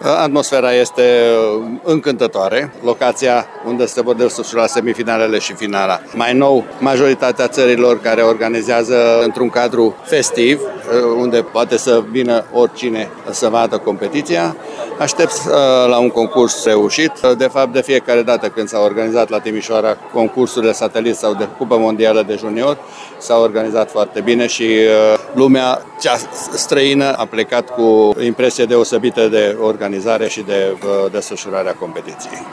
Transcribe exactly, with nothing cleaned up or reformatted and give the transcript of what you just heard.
Atmosfera este încântătoare, locația unde se vor desfășura semifinalele și finala. Mai nou, majoritatea țărilor care organizează într-un cadru festiv, unde poate să vină oricine să vadă competiția. Aștept la un concurs reușit. De fapt, de fiecare dată când s-a organizat la Timișoara concursurile satelit sau de Cupă Mondială de Junior, s-a organizat foarte bine și lumea cea străină a plecat cu impresie deosebită de organizare și de desfășurarea competiției.